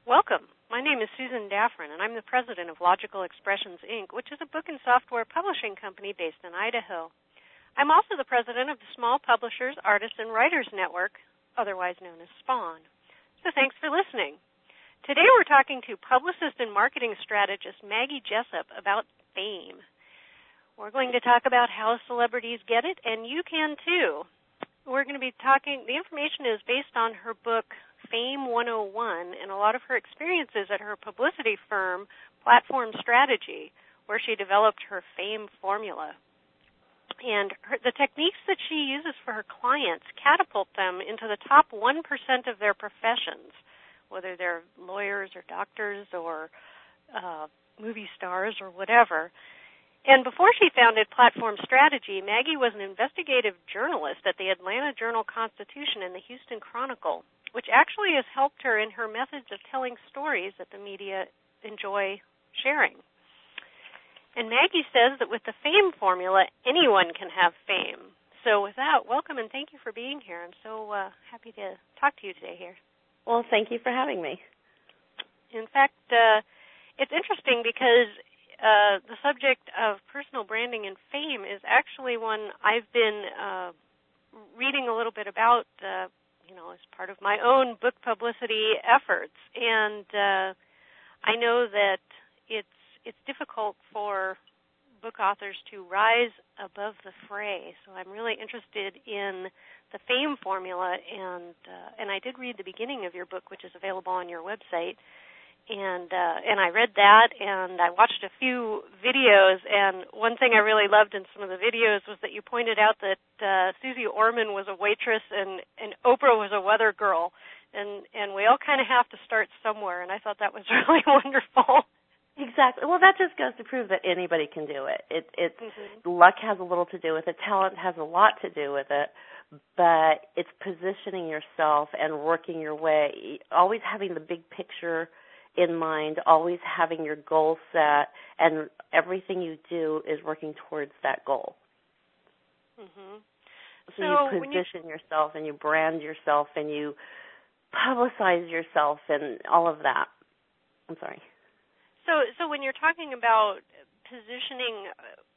Welcome. My name is Susan Daffron, and I'm the president of Logical Expressions, Inc., which is a book and software publishing company based in Idaho. I'm also the president of the Small Publishers, Artists, and Writers Network, otherwise known as SPAWN. So thanks for listening. Today we're talking to publicist and marketing strategist Maggie Jessup about fame. We're going to talk about how celebrities get it, and you can too. We're going to be talking, the information is based on her book, Fame 101, and a lot of her experiences at her publicity firm, Platform Strategy, where she developed her fame formula. And the techniques that she uses for her clients catapult them into the top 1% of their professions, whether they're lawyers or doctors or movie stars or whatever. And before she founded Platform Strategy, Maggie was an investigative journalist at the Atlanta Journal-Constitution and the Houston Chronicle, which actually has helped her in her methods of telling stories that the media enjoy sharing. And Maggie says that with the fame formula, anyone can have fame. So with that, welcome and thank you for being here. I'm so happy to talk to you today here. Well, thank you for having me. In fact, it's interesting because the subject of personal branding and fame is actually one I've been reading a little bit about, as part of my own book publicity efforts. And I know that it's difficult for book authors to rise above the fray. So I'm really interested in the fame formula, and I did read the beginning of your book, which is available on your website. And I read that, and I watched a few videos, and one thing I really loved in some of the videos was that you pointed out that Susie Orman was a waitress and Oprah was a weather girl, and we all kind of have to start somewhere, and I thought that was really wonderful. Exactly. Well, that just goes to prove that anybody can do it. Luck has a little to do with it. Talent has a lot to do with it, but it's positioning yourself and working your way, always having the big picture in mind, always having your goal set, and everything you do is working towards that goal. Mm-hmm. So you position yourself and you brand yourself and you publicize yourself and all of that. I'm sorry. So when you're talking about positioning,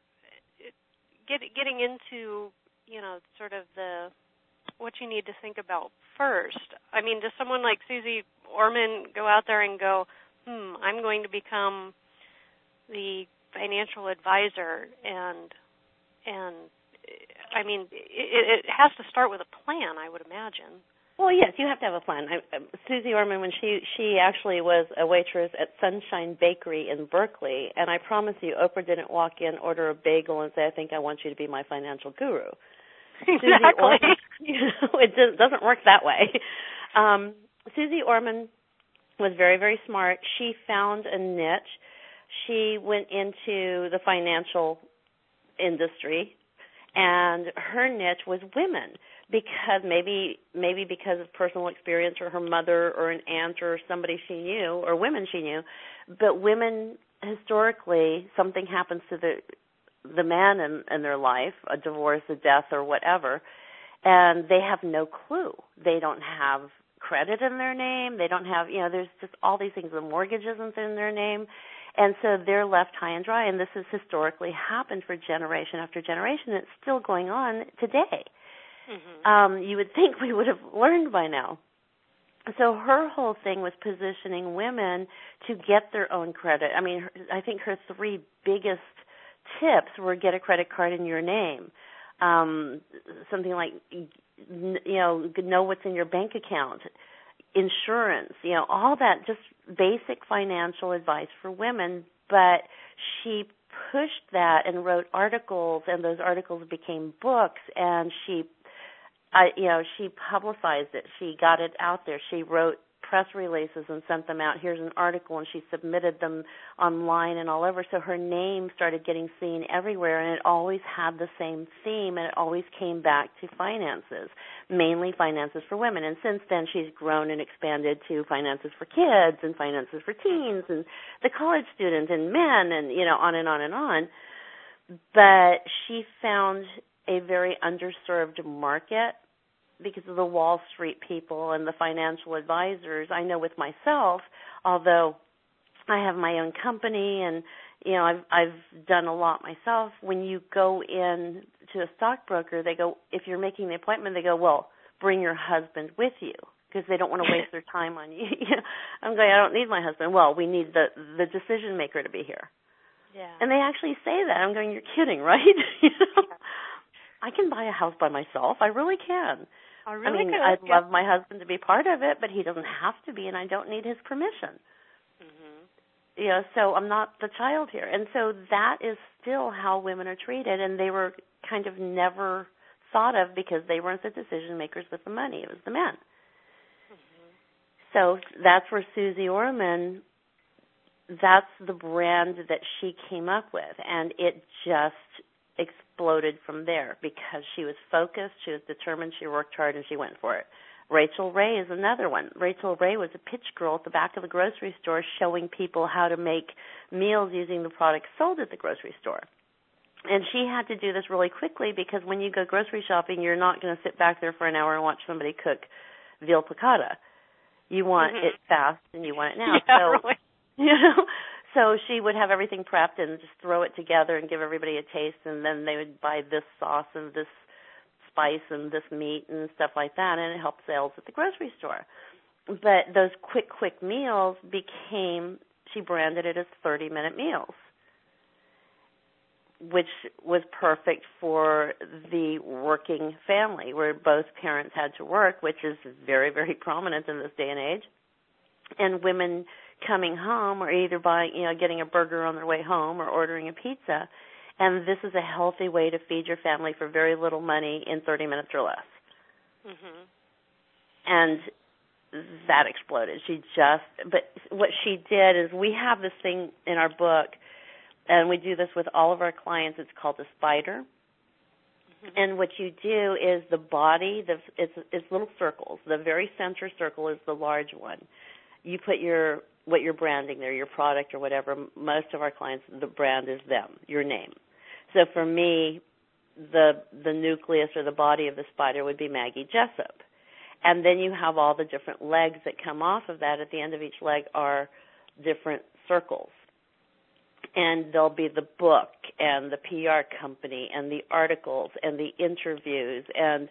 getting into, sort of what you need to think about first. I mean, does someone like Susie Orman go out there and go, I'm going to become the financial advisor, and I mean, it has to start with a plan, I would imagine. Well, yes, you have to have a plan. Susie Orman, when she actually was a waitress at Sunshine Bakery in Berkeley, and I promise you, Oprah didn't walk in, order a bagel, and say, I think I want you to be my financial guru. Exactly. Susie Orman, it doesn't work that way. Susie Orman was very, very smart. She found a niche. She went into the financial industry, and her niche was women, because maybe because of personal experience or her mother or an aunt or somebody she knew or women she knew. But women, historically, something happens to the man in their life, a divorce, a death, or whatever, and they have no clue. They don't have credit in their name. They don't have, there's just all these things. The mortgage isn't in their name. And so they're left high and dry, and this has historically happened for generation after generation. It's still going on today. Mm-hmm. You would think we would have learned by now. So her whole thing was positioning women to get their own credit. I mean, I think her three biggest tips were get a credit card in your name, something like, know what's in your bank account, insurance, all that, just basic financial advice for women. But she pushed that and wrote articles, and those articles became books, and she publicized it. She got it out there. She wrote press releases and sent them out. Here's an article, and she submitted them online and all over. So her name started getting seen everywhere, and it always had the same theme, and it always came back to finances, mainly finances for women. And since then, she's grown and expanded to finances for kids and finances for teens and the college student and men and, on and on and on. But she found a very underserved market because of the Wall Street people and the financial advisors. I know with myself, although I have my own company and I've done a lot myself. When you go in to a stockbroker, they go, if you're making the appointment, they go, well, bring your husband with you, because they don't want to waste their time on you. I'm going, I don't need my husband. Well, we need the decision maker to be here. Yeah. And they actually say that. I'm going, you're kidding, right? I can buy a house by myself. I really can. Oh, really? I'd love my husband to be part of it, but he doesn't have to be, and I don't need his permission. So I'm not the child here. And so that is still how women are treated, and they were kind of never thought of because they weren't the decision makers with the money. It was the men. So that's where Susie Orman, that's the brand that she came up with, and it just exploded from there because she was focused, she was determined, she worked hard, and she went for it. Rachael Ray is another one. Rachael Ray was a pitch girl at the back of the grocery store showing people how to make meals using the products sold at the grocery store. And she had to do this really quickly because when you go grocery shopping, you're not going to sit back there for an hour and watch somebody cook veal piccata. You want it fast and you want it now. So she would have everything prepped and just throw it together and give everybody a taste, and then they would buy this sauce and this spice and this meat and stuff like that, and it helped sales at the grocery store. But those quick meals she branded it as 30-minute meals, which was perfect for the working family where both parents had to work, which is very, very prominent in this day and age. And women coming home or either getting a burger on their way home or ordering a pizza. And this is a healthy way to feed your family for very little money in 30 minutes or less. And that exploded. But what she did is, we have this thing in our book, and we do this with all of our clients. It's called the spider. And what you do is the body, it's little circles. The very center circle is the large one. You put what you're branding there, your product or whatever. Most of our clients, the brand is them, your name. So for me, the nucleus or the body of the spider would be Maggie Jessup. And then you have all the different legs that come off of that. At the end of each leg are different circles. And there'll be the book and the PR company and the articles and the interviews and,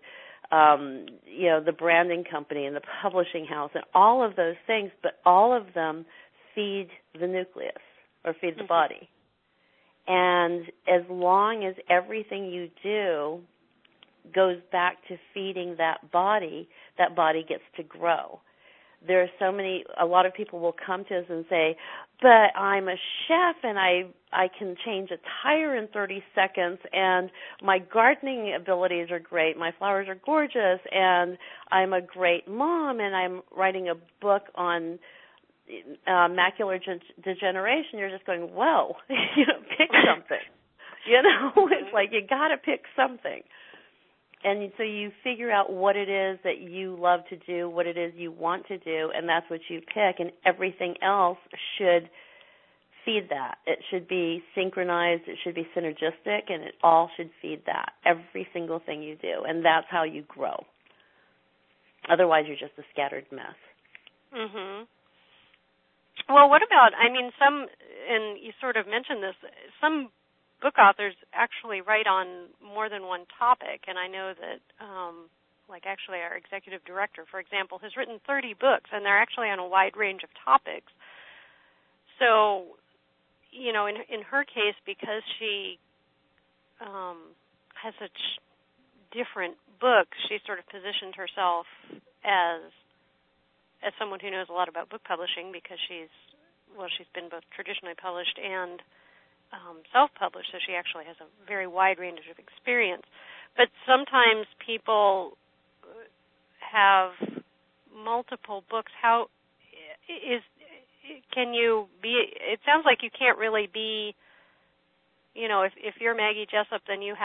the branding company and the publishing house and all of those things, but all of them feed the nucleus or feed the body. And as long as everything you do goes back to feeding that body gets to grow. There are a lot of people will come to us and say, but I'm a chef and I can change a tire in 30 seconds and my gardening abilities are great, my flowers are gorgeous, and I'm a great mom and I'm writing a book on macular degeneration. You're just going, whoa, pick something. It's like you got to pick something. And so you figure out what it is that you love to do, what it is you want to do, and that's what you pick, and everything else should feed that. It should be synchronized, it should be synergistic, and it all should feed that, every single thing you do, and that's how you grow. Otherwise, you're just a scattered mess. Well, what about, some, and you sort of mentioned this, some book authors actually write on more than one topic, and I know that, actually our executive director, for example, has written 30 books, and they're actually on a wide range of topics. So, in her case, because she has such different books, she sort of positioned herself as someone who knows a lot about book publishing because she's been both traditionally published and self-published, so she actually has a very wide range of experience. But sometimes people have multiple books. How can you be? It sounds like you can't really be. If you're Maggie Jessup, then you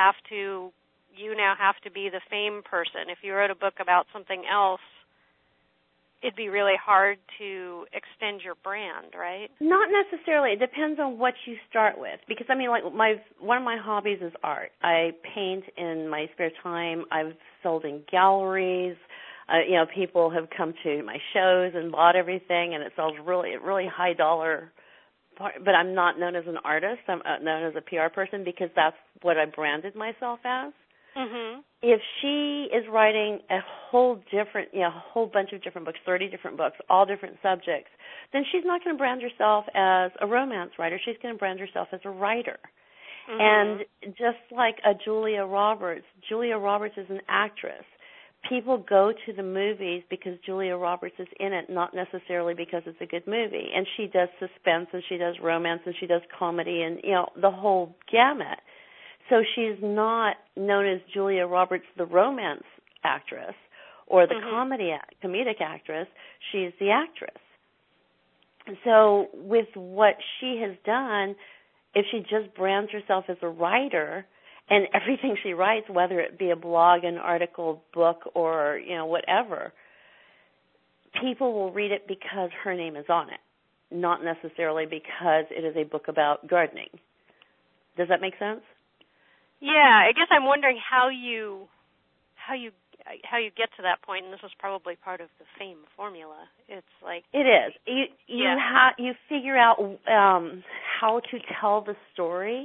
now have to be the fame person. If you wrote a book about something else, it'd be really hard to extend your brand, right? Not necessarily. It depends on what you start with. Because I mean, like one of my hobbies is art. I paint in my spare time. I've sold in galleries. People have come to my shows and bought everything, and it sells really high dollar. But I'm not known as an artist. I'm known as a PR person because that's what I branded myself as. Mm-hmm. If she is writing a whole bunch of different books, 30 different books, all different subjects, then she's not going to brand herself as a romance writer. She's going to brand herself as a writer. Mm-hmm. And just like a Julia Roberts is an actress. People go to the movies because Julia Roberts is in it, not necessarily because it's a good movie. And she does suspense, and she does romance, and she does comedy, and, the whole gamut. So she's not known as Julia Roberts, the romance actress, or the comedic actress. She's the actress. So with what she has done, if she just brands herself as a writer, and everything she writes, whether it be a blog, an article, book, or, whatever, people will read it because her name is on it, not necessarily because it is a book about gardening. Does that make sense? Yeah, I guess I'm wondering how you get to that point, and this is probably part of the fame formula. It's like it is. You figure out how to tell the story.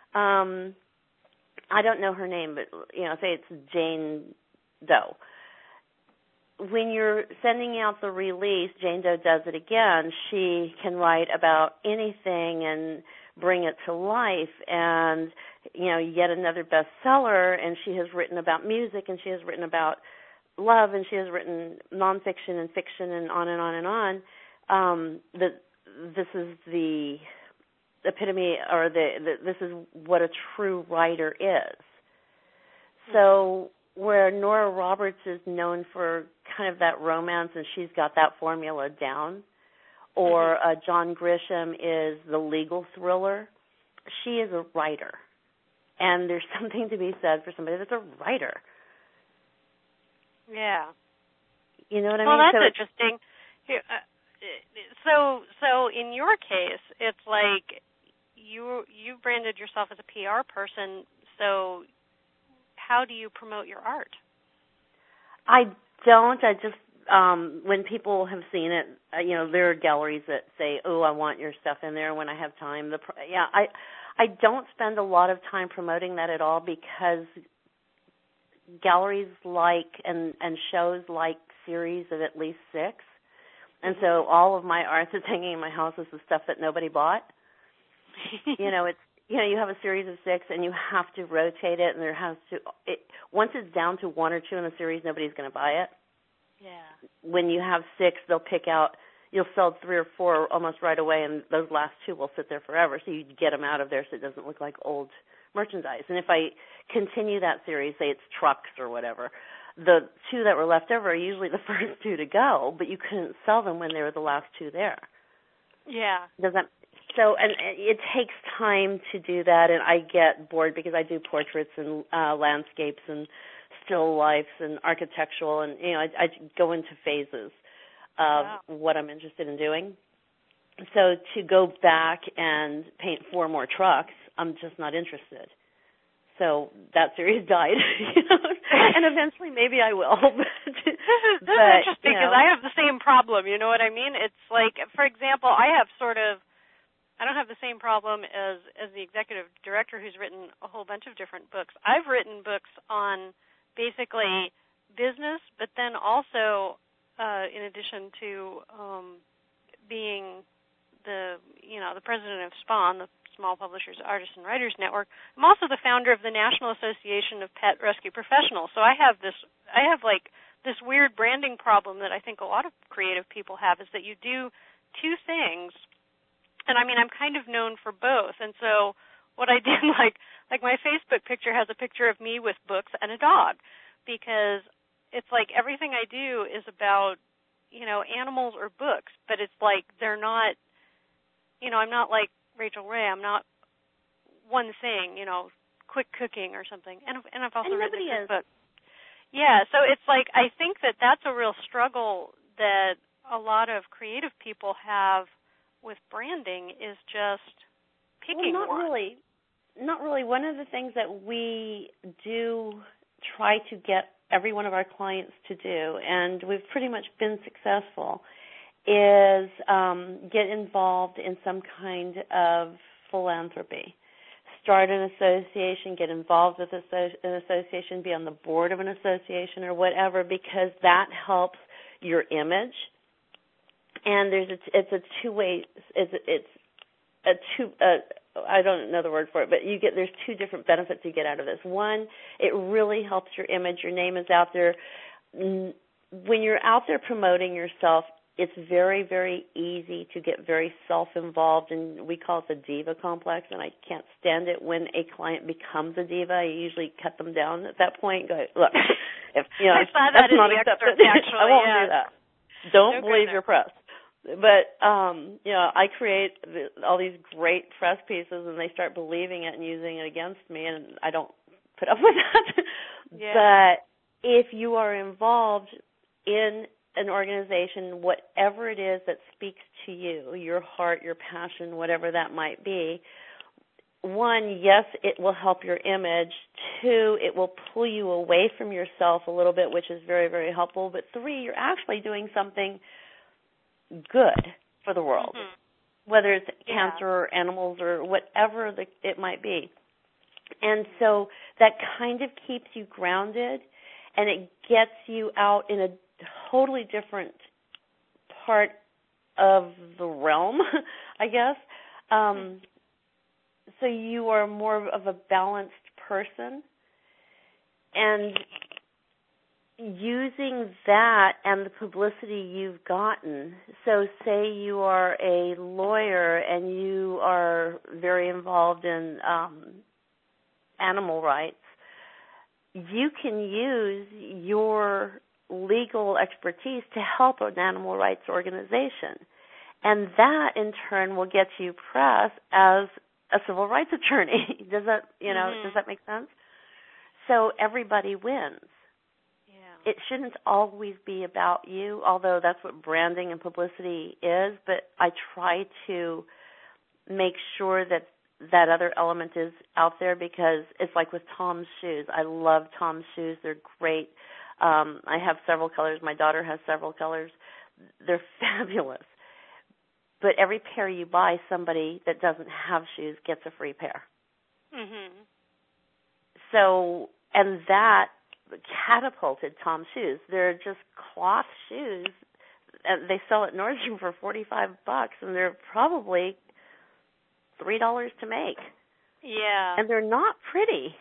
I don't know her name, but say it's Jane Doe. When you're sending out the release, Jane Doe does it again. She can write about anything and bring it to life, and yet another bestseller. And she has written about music, and she has written about love, and she has written nonfiction and fiction, and on and on and on. This is the epitome, or this is what a true writer is. So where Nora Roberts is known for kind of that romance, and she's got that formula down, or John Grisham is the legal thriller, she is a writer. And there's something to be said for somebody that's a writer. Yeah. You know what I mean? Well, that's interesting. So in your case, it's like you branded yourself as a PR person, so how do you promote your art? I don't. I just, when people have seen it, there are galleries that say, oh, I want your stuff in there when I have time. I don't spend a lot of time promoting that at all because galleries like and shows like series of at least 6. And so all of my art that's hanging in my house is the stuff that nobody bought. It's you have a series of 6 and you have to rotate it, and once it's down to 1 or 2 in the series, nobody's going to buy it. Yeah. When you have 6, they'll pick out, you'll sell 3 or 4 almost right away, and those last 2 will sit there forever. So you get them out of there so it doesn't look like old merchandise. And if I continue that series, say it's trucks or whatever, the 2 that were left over are usually the first 2 to go, but you couldn't sell them when they were the last 2 there. Yeah. So, and it takes time to do that, and I get bored because I do portraits and landscapes and still lifes and architectural, and I go into phases of what I'm interested in doing. So to go back and paint 4 more trucks, I'm just not interested. So that series died, and eventually maybe I will. This is interesting because I have the same problem. You know what I mean? It's like, for example, I don't have the same problem as the executive director who's written a whole bunch of different books. I've written books on basically business, but then also, in addition to being the president of SPAWN, the Small Publishers, Artists, and Writers Network, I'm also the founder of the National Association of Pet Rescue Professionals. So I have this weird branding problem that I think a lot of creative people have, is that you do 2 things. And I mean, I'm kind of known for both. And so what I did, like my Facebook picture has a picture of me with books and a dog, because it's like everything I do is about, animals or books, but it's like they're not, I'm not like Rachel Ray. I'm not one thing, quick cooking or something. And I've also written this book. Yeah, so it's like I think that's a real struggle that a lot of creative people have with branding is just picking not one. Really. Not really. One of the things that we do try to get every one of our clients to do, and we've pretty much been successful, is get involved in some kind of philanthropy. Start an association, get involved with an association, be on the board of an association or whatever, because that helps your image. And it's a two-way. I don't know the word for it, but there's two different benefits you get out of this. One, it really helps your image. Your name is out there. When you're out there promoting yourself, it's very, very easy to get very self-involved, and we call it the diva complex, and I can't stand it when a client becomes a diva. I usually cut them down at that point and go, look, if I saw that that's not accepted, actually, I won't do that. Don't believe your press. But, I create all these great press pieces, and they start believing it and using it against me, and I don't put up with that. Yeah. But if you are involved in an organization, whatever it is that speaks to you, your heart, your passion, whatever that might be, one, yes, it will help your image. Two, it will pull you away from yourself a little bit, which is very, very helpful. But three, you're actually doing something good for the world, whether it's cancer or animals or whatever it might be. And so that kind of keeps you grounded, and it gets you out in a totally different part of the realm, I guess. So you are more of a balanced person, and using that and the publicity you've gotten. So say you are a lawyer and you are very involved in animal rights, you can use your legal expertise to help an animal rights organization. And that, in turn, will get you press as a civil rights attorney. Does that, does that make sense? So everybody wins. Yeah. It shouldn't always be about you, although that's what branding and publicity is, but I try to make sure that that other element is out there, because it's like with Tom's shoes. I love Tom's shoes. They're great. I have several colors. My daughter has several colors. They're fabulous. But every pair you buy, somebody that doesn't have shoes gets a free pair. Mm-hmm. So, and that catapulted Tom's shoes. They're just cloth shoes. They sell at Nordstrom for $45, and they're probably $3 to make. Yeah. And they're not pretty,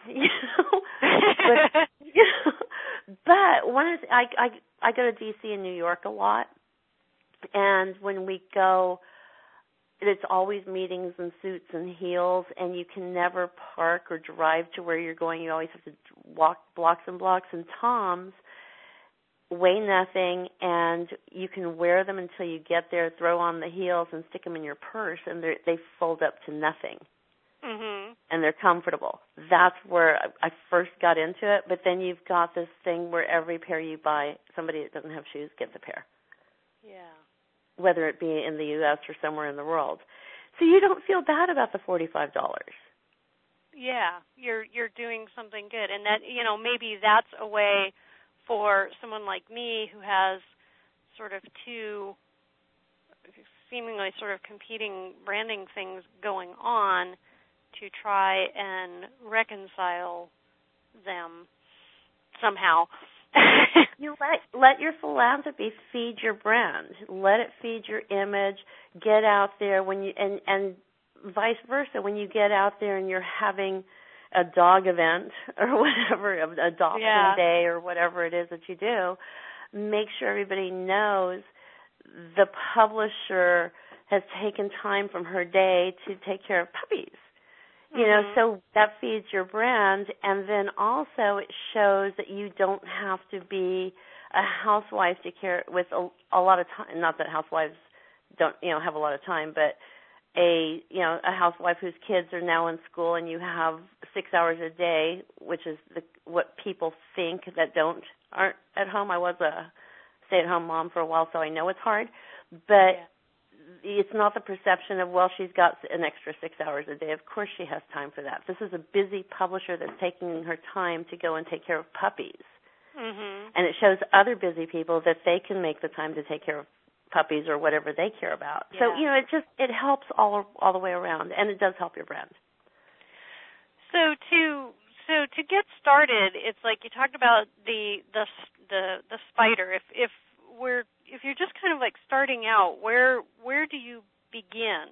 But one is, I go to D.C. and New York a lot, and when we go, it's always meetings in suits and heels, and you can never park or drive to where you're going. You always have to walk blocks and blocks. And Tom's weigh nothing, and you can wear them until you get there, throw on the heels, and stick them in your purse, and they fold up to nothing. Mm-hmm. And they're comfortable. That's where I first got into it. But then you've got this thing where every pair you buy, somebody that doesn't have shoes gets a pair. Yeah. Whether it be in the U.S. or somewhere in the world. So you don't feel bad about the $45. Yeah, you're doing something good. And that, maybe that's a way for someone like me who has sort of two seemingly sort of competing branding things going on to try and reconcile them somehow. You let your philanthropy feed your brand. Let it feed your image. Get out there when you and vice versa. When you get out there and you're having a dog event or whatever, adoption day or whatever it is that you do, make sure everybody knows the publisher has taken time from her day to take care of puppies. So that feeds your brand, and then also it shows that you don't have to be a housewife to care with a lot of time. Not that housewives don't, have a lot of time, but a housewife whose kids are now in school, and you have 6 hours a day, which is what people think that aren't at home. I was a stay-at-home mom for a while, so I know it's hard. But it's not the perception of, well, she's got an extra 6 hours a day. Of course she has time for that. This is a busy publisher that's taking her time to go and take care of puppies. Mm-hmm. And it shows other busy people that they can make the time to take care of puppies or whatever they care about. Yeah. So, it helps all the way around, and it does help your brand. So to get started, it's like you talked about the spider. If you're just kind of like starting out, where do you begin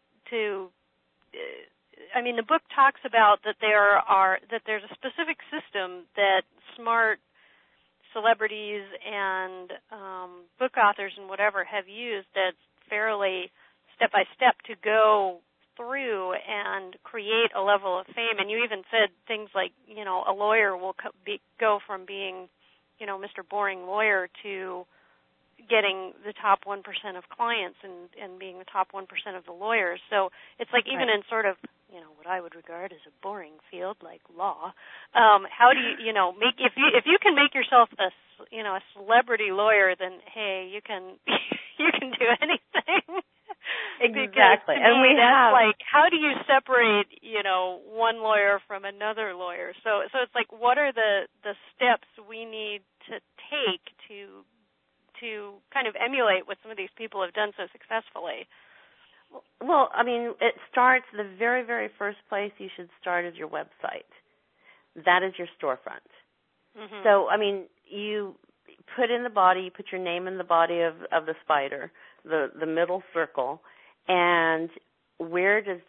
the book talks about that there's a specific system that smart celebrities and book authors and whatever have used that's fairly step by step to go through and create a level of fame. And you even said things like, a lawyer will go from being, Mr. Boring lawyer to getting the top 1% of clients and being the top 1% of the lawyers. So it's like even in sort of, what I would regard as a boring field like law, how do you, make if you can make yourself a celebrity lawyer, then hey, you can do anything. Exactly. And that's like, how do you separate, one lawyer from another lawyer? So it's like, what are the steps we need to take to kind of emulate what some of these people have done so successfully? Well, it starts, the very, very first place you should start is your website. That is your storefront. Mm-hmm. So, you put in the body, you put your name in the body of the spider, the middle circle, and where do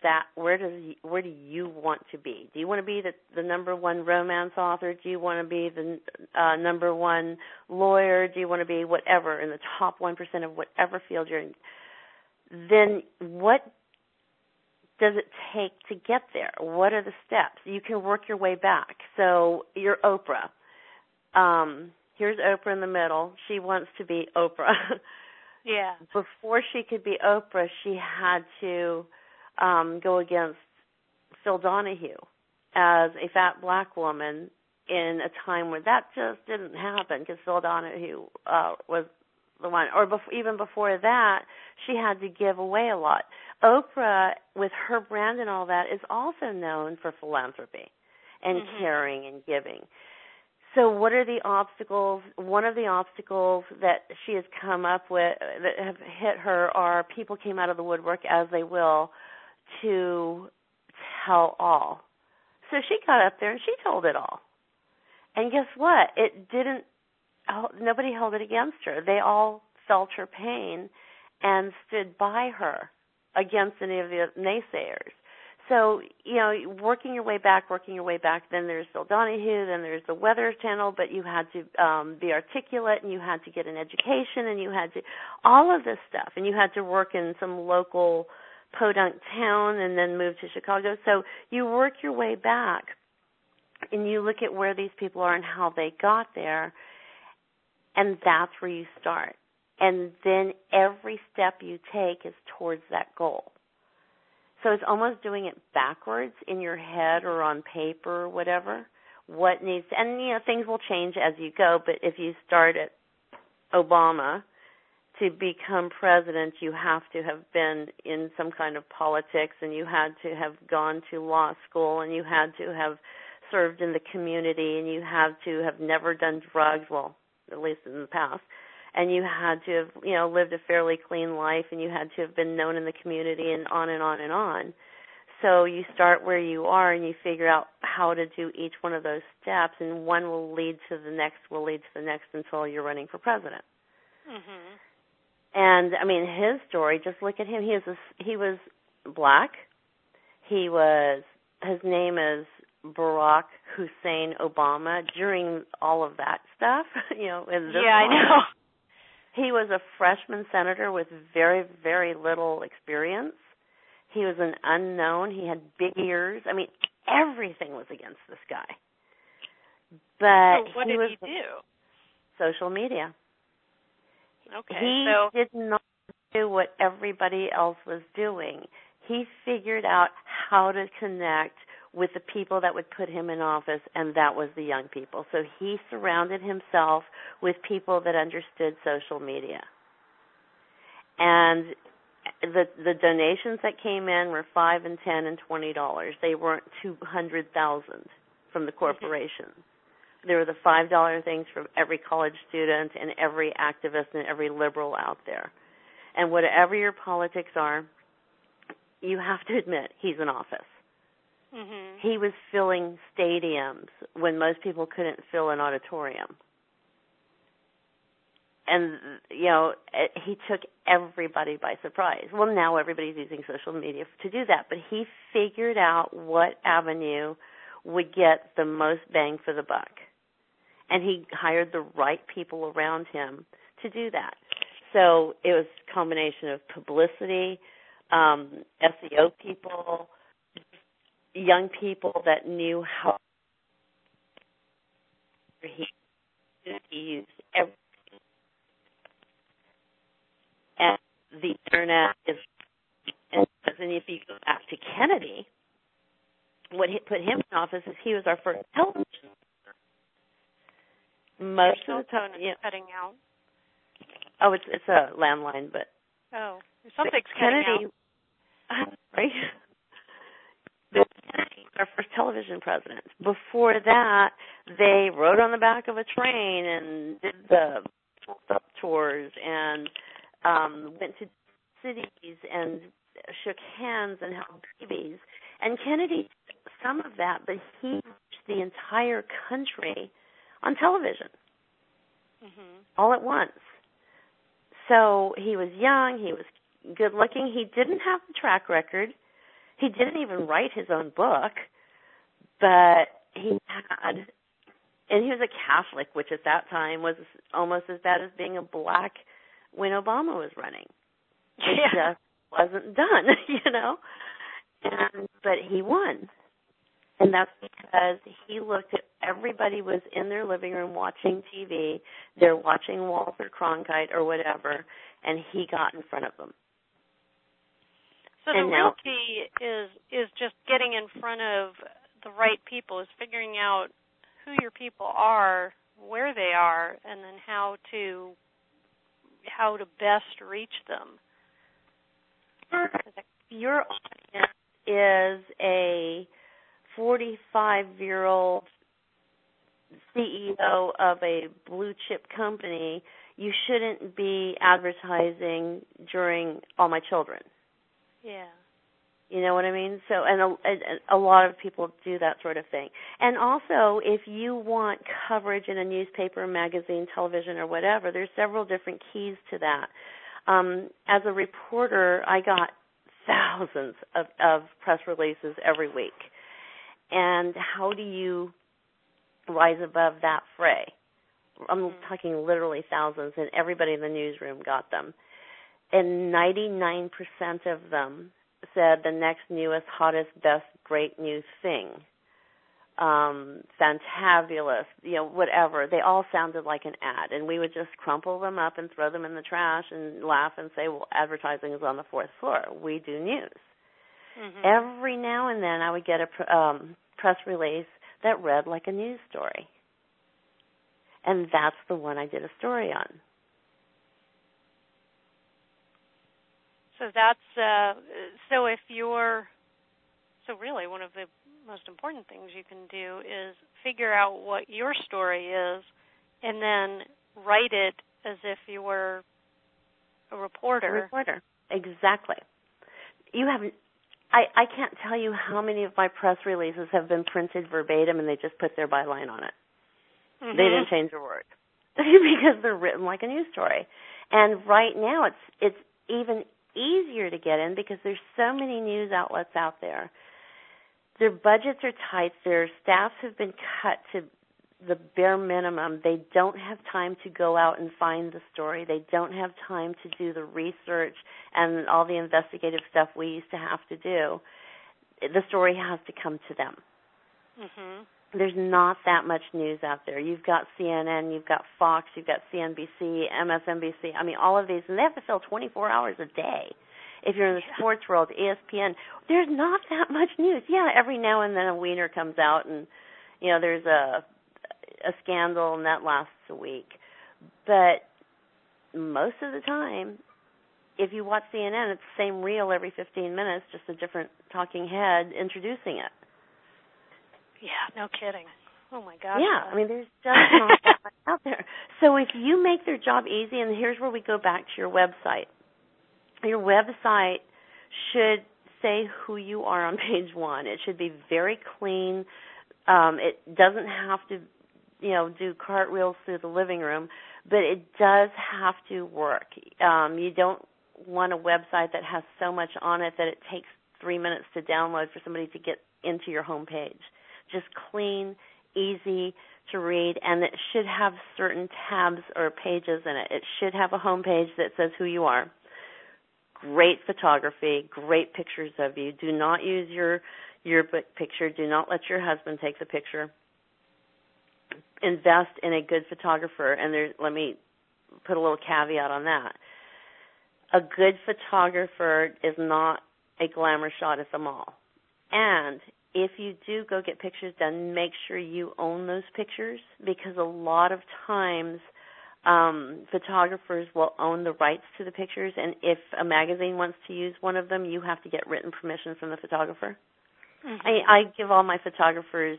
you want to be? Do you want to be the number one romance author? Do you want to be the number one lawyer? Do you want to be whatever in the top 1% of whatever field you're in? Then what does it take to get there? What are the steps? You can work your way back. So you're Oprah. Here's Oprah in the middle. She wants to be Oprah. Yeah. Before she could be Oprah, she had to go against Phil Donahue as a fat black woman in a time where that just didn't happen because Phil Donahue was the one. Or even before that, she had to give away a lot. Oprah, with her brand and all that, is also known for philanthropy and caring and giving. So what are the obstacles? One of the obstacles that she has come up with that have hit her are people came out of the woodwork, as they will, to tell all. So she got up there and she told it all. And guess what? Nobody held it against her. They all felt her pain and stood by her against any of the naysayers. So, working your way back, then there's Phil Donahue, then there's the Weather Channel, but you had to be articulate, and you had to get an education, and you had to, all of this stuff, and you had to work in some local podunk town and then move to Chicago. So you work your way back, and you look at where these people are and how they got there, and that's where you start. And then every step you take is towards that goal. So it's almost doing it backwards in your head or on paper or whatever. Things will change as you go, but if you start at Obama, to become president, you have to have been in some kind of politics, and you had to have gone to law school, and you had to have served in the community, and you had to have never done drugs, well, at least in the past. And you had to have, lived a fairly clean life, and you had to have been known in the community, and on and on and on. So you start where you are, and you figure out how to do each one of those steps, and one will lead to the next, until you're running for president. Mm-hmm. And his story. Just look at him. He was black. His name is Barack Hussein Obama. During all of that stuff, in this I know. He was a freshman senator with very, very little experience. He was an unknown. He had big ears. Everything was against this guy. But so what did he do? Social media. Okay. He did not do what everybody else was doing. He figured out how to connect with the people that would put him in office, and that was the young people. So he surrounded himself with people that understood social media. And the donations that came in were $5 and $10 and $20. They weren't 200,000 from the corporation. There were the $5 things from every college student and every activist and every liberal out there. And whatever your politics are, you have to admit he's in office. Mm-hmm. He was filling stadiums when most people couldn't fill an auditorium. And, you know, he took everybody by surprise. Well, now everybody's using social media to do that, but he figured out what avenue would get the most bang for the buck. And he hired the right people around him to do that. So it was a combination of publicity, SEO people, young people that knew how he used everything. And the internet is, and if you go back to Kennedy, what put him in office is he was our first television. Most of the time, cutting out. Oh, it's a landline, but something's cutting out. Right? Kennedy was our first television president. Before that, they rode on the back of a train and did the tours and went to cities and shook hands and held babies. And Kennedy did some of that, but he reached the entire country on television, all at once. So he was young, he was good looking, he didn't have the track record, he didn't even write his own book, but he had, and he was a Catholic, which at that time was almost as bad as being a black when Obama was running. It just wasn't done, you know. But he won. And that's because he looked at everybody was in their living room watching TV. They're watching Walter Cronkite or whatever, and he got in front of them. So the real key is just getting in front of the right people, is figuring out who your people are, where they are, and then how to best reach them. Your audience is a 45-year-old CEO of a blue chip company. You shouldn't be advertising during All My Children. Yeah. You know what I mean? So, and a lot of people do that sort of thing. And also, if you want coverage in a newspaper, magazine, television, or whatever, there's several different keys to that. As a reporter, I got thousands of press releases every week. And how do you rise above that fray? I'm talking literally thousands, and everybody in the newsroom got them. And 99% of them said the next newest, hottest, best, great new thing. Fantabulous, you know, whatever. They all sounded like an ad, and we would just crumple them up and throw them in the trash and laugh and say, well, advertising is on the fourth floor. We do news. Every now and then I would get a press release that read like a news story. And that's the one I did a story on. So that's, so if you're, so really one of the most important things you can do is figure out what your story is and then write it as if you were a reporter. A reporter, exactly. You have, I can't tell you how many of my press releases have been printed verbatim and they just put their byline on it. They didn't change a word because they're written like a news story. And right now it's even easier to get in because there's so many news outlets out there. Their budgets are tight. Their staffs have been cut to the bare minimum. They don't have time to go out and find the story. They don't have time to do the research and all the investigative stuff we used to have to do. The story has to come to them. There's not that much news out there. You've got CNN, you've got Fox, you've got CNBC, MSNBC. I mean, all of these, and they have to fill 24 hours a day. If you're in the sports world, ESPN, there's not that much news. Yeah, every now and then a wiener comes out and, there's a scandal and that lasts a week. But most of the time, if you watch CNN, it's the same reel every 15 minutes, just a different talking head introducing it. Yeah, no kidding. Oh, my gosh. Yeah, there's just not that much out there. So if you make their job easy, and here's where we go back to your website. Your website should say who you are on page one. It should be very clean. It doesn't have to, do cartwheels through the living room, but it does have to work. You don't want a website that has so much on it that it takes 3 minutes to download for somebody to get into your home page. Just clean, easy to read, and it should have certain tabs or pages in it. It should have a home page that says who you are. Great photography, great pictures of you. Do not use your yearbook picture. Do not let your husband take the picture. Invest in a good photographer, and let me put a little caveat on that. A good photographer is not a glamour shot at the mall. And if you do go get pictures done, make sure you own those pictures, because a lot of times photographers will own the rights to the pictures, and if a magazine wants to use one of them, you have to get written permission from the photographer. Mm-hmm. I give all my photographers,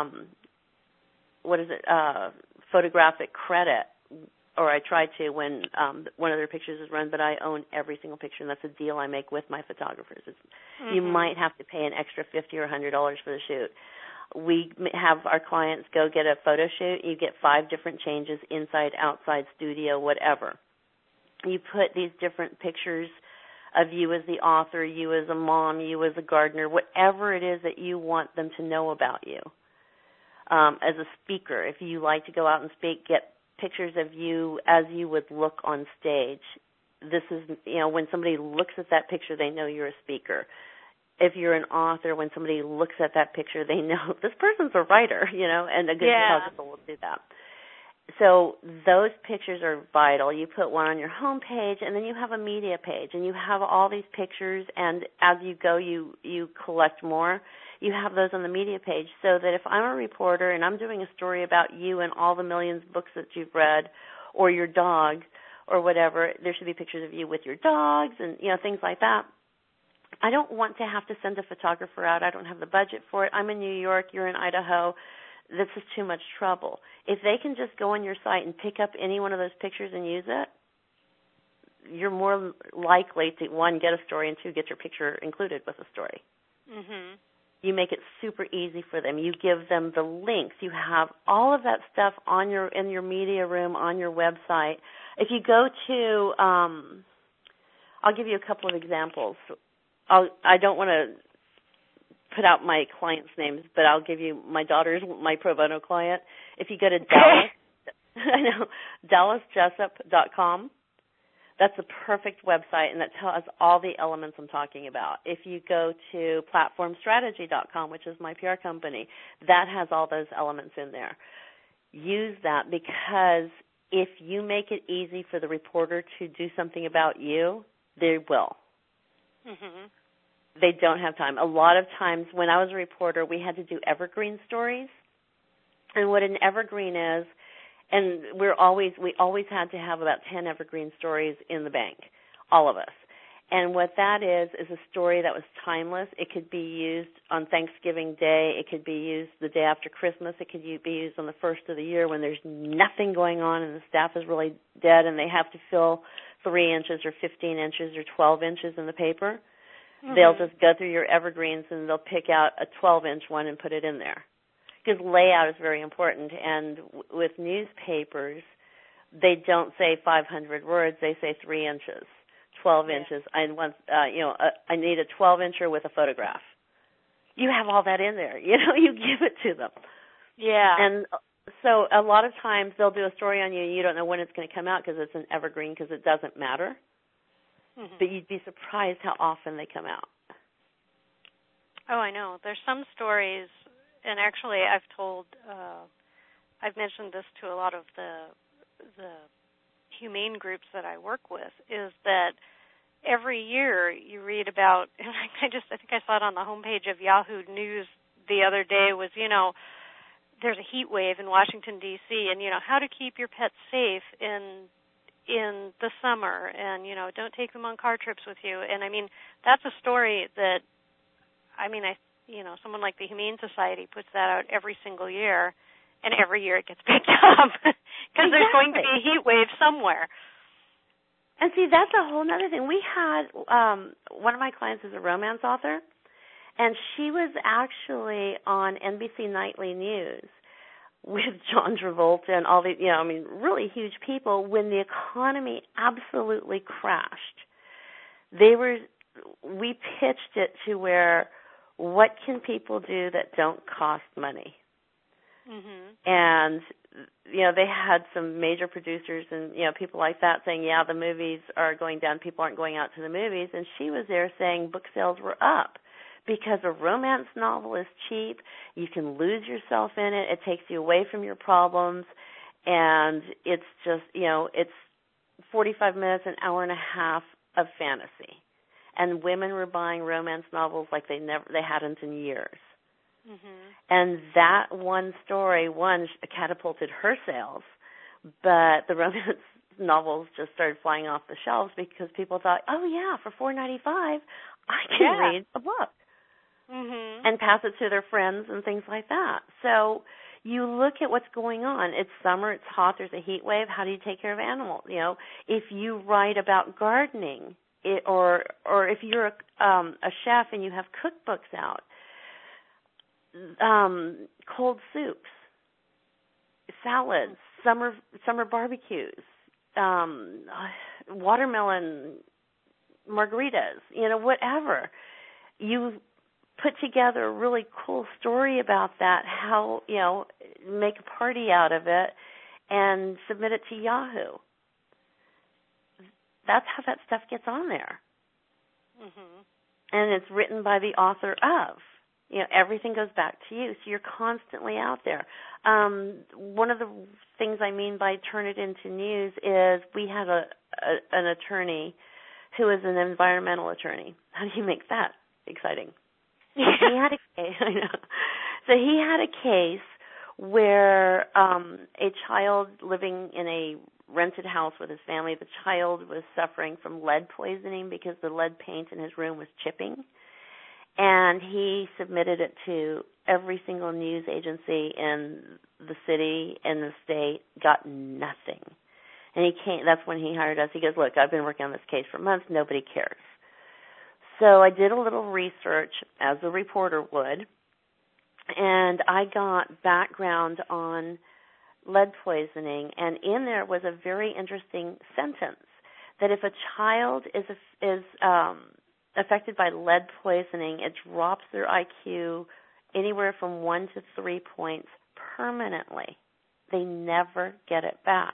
photographic credit, or I try to when one of their pictures is run, but I own every single picture, and that's a deal I make with my photographers. Mm-hmm. You might have to pay an extra $50 or $100 for the shoot. We have our clients go get a photo shoot. You get 5 different changes, inside, outside, studio, whatever. You put these different pictures of you as the author, you as a mom, you as a gardener, whatever it is that you want them to know about you. As a speaker, if you like to go out and speak, get pictures of you as you would look on stage. This is, when somebody looks at that picture, they know you're a speaker. If you're an author, when somebody looks at that picture, they know this person's a writer, and a good photographer will do that. So those pictures are vital. You put one on your home page, and then you have a media page, and you have all these pictures, and as you go, you collect more. You have those on the media page, so that if I'm a reporter and I'm doing a story about you and all the millions of books that you've read, or your dog, or whatever, there should be pictures of you with your dogs and, things like that. I don't want to have to send a photographer out. I don't have the budget for it. I'm in New York. You're in Idaho. This is too much trouble. If they can just go on your site and pick up any one of those pictures and use it, you're more likely to, 1, get a story, and 2, get your picture included with the story. Mm-hmm. You make it super easy for them. You give them the links. You have all of that stuff in your media room, on your website. If you go to, I'll give you a couple of examples. I don't want to put out my clients' names, but I'll give you my daughter's, my pro bono client. If you go to DallasJessup.com, that's a perfect website, and that has all the elements I'm talking about. If you go to PlatformStrategy.com, which is my PR company, that has all those elements in there. Use that, because if you make it easy for the reporter to do something about you, they will. Mm-hmm. They don't have time. A lot of times when I was a reporter, we had to do evergreen stories. And what an evergreen is, and we always had to have about 10 evergreen stories in the bank, all of us. And what that is a story that was timeless. It could be used on Thanksgiving Day. It could be used the day after Christmas. It could be used on the first of the year when there's nothing going on and the staff is really dead and they have to fill 3 inches or 15 inches or 12 inches in the paper. Mm-hmm. They'll just go through your evergreens and they'll pick out a 12-inch one and put it in there. Because layout is very important. And with newspapers, they don't say 500 words. They say 3 inches, 12 inches. I want, I need a 12-incher with a photograph. You have all that in there. You give it to them. Yeah. And so a lot of times they'll do a story on you and you don't know when it's going to come out because it's an evergreen, because it doesn't matter. Mm-hmm. But you'd be surprised how often they come out. Oh, I know. There's some stories, and actually I've mentioned this to a lot of the humane groups that I work with, is that every year you read about, and I think I saw it on the homepage of Yahoo News the other day, was, there's a heat wave in Washington, D.C., and, how to keep your pets safe in the summer, and, don't take them on car trips with you. And, that's a story that, someone like the Humane Society puts that out every single year, and every year it gets picked up because there's going to be a heat wave somewhere. And see, that's a whole other thing. We had one of my clients is a romance author, and she was actually on NBC Nightly News with John Travolta and all the, really huge people when the economy absolutely crashed. We pitched it to where, what can people do that don't cost money? Mm-hmm. And, they had some major producers and, people like that saying, yeah, the movies are going down, people aren't going out to the movies. And she was there saying book sales were up because a romance novel is cheap. You can lose yourself in it. It takes you away from your problems. And it's just, it's 45 minutes, an hour and a half of fantasy. And women were buying romance novels like they hadn't in years. Mm-hmm. And that one story, catapulted her sales, but the romance novels just started flying off the shelves because people thought, oh yeah, for $4.95, I can read a book and pass it to their friends and things like that. So you look at what's going on. It's summer, it's hot, there's a heat wave. How do you take care of animals? If you write about gardening, or if you're a chef and you have cookbooks out, cold soups, salads, summer barbecues, watermelon margaritas, whatever. You put together a really cool story about that, how, make a party out of it and submit it to Yahoo. That's how that stuff gets on there. Mm-hmm. And it's written by the author of. Everything goes back to you, so you're constantly out there. One of the things I mean by turn it into news is we had an attorney who is an environmental attorney. How do you make that exciting? He had a case. I know. So he had a case where a child living in a rented house with his family, the child was suffering from lead poisoning because the lead paint in his room was chipping. And he submitted it to every single news agency in the city and the state, got nothing. And that's when he hired us. He goes, look, I've been working on this case for months. Nobody cares. So I did a little research, as a reporter would, and I got background on lead poisoning. And in there was a very interesting sentence that if a child is affected by lead poisoning, it drops their IQ anywhere from 1 to 3 points permanently. They never get it back.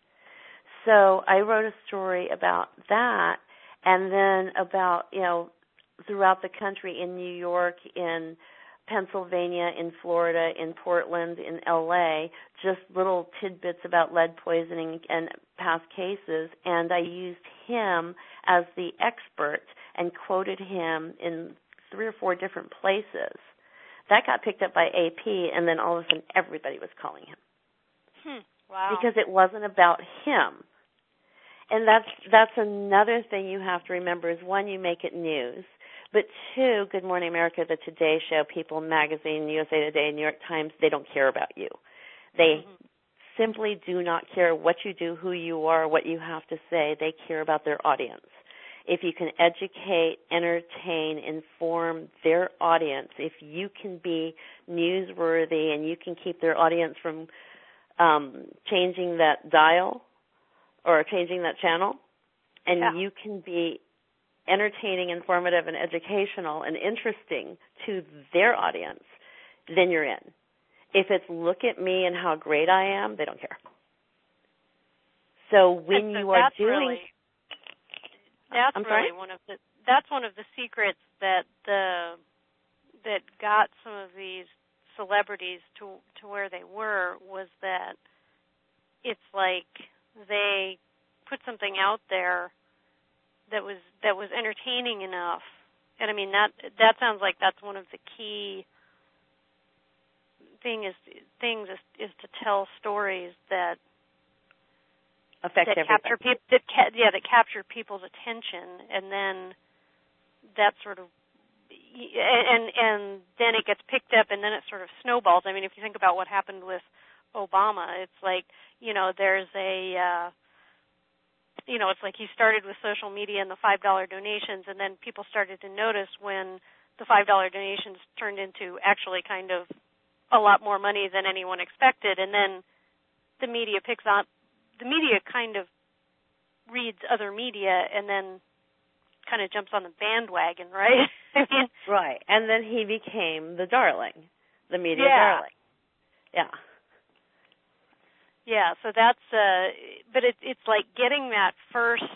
So I wrote a story about that, and then about, throughout the country, in New York, in Pennsylvania, in Florida, in Portland, in LA, just little tidbits about lead poisoning and past cases, and I used him as the expert and quoted him in 3 or 4 different places. That got picked up by AP, and then all of a sudden everybody was calling him. Wow. Because it wasn't about him. And that's another thing you have to remember is, one, you make it news. But 2, Good Morning America, the Today Show, People Magazine, USA Today, New York Times, they don't care about you. They simply do not care what you do, who you are, what you have to say. They care about their audience. If you can educate, entertain, inform their audience, if you can be newsworthy and you can keep their audience from changing that dial or changing that channel, and you can be entertaining, informative, and educational and interesting to their audience, then you're in. If it's look at me and how great I am, they don't care. So when you are doing... That's really one of the secrets that got some of these celebrities to where they were, was that it's like they put something out there that was entertaining enough. And I mean that sounds like that's one of the key things is to tell stories that affect capture people that capture people's attention, and then that sort of and then it gets picked up, and then it sort of snowballs. I mean, if you think about what happened with Obama, it's like, there's a it's like he started with social media and the $5 donations, and then people started to notice when the $5 donations turned into actually kind of a lot more money than anyone expected, and then the media kind of reads other media and then kind of jumps on the bandwagon, right? I mean, right. And then he became the darling, the media darling. Yeah. Yeah, so that's but it's like getting that first,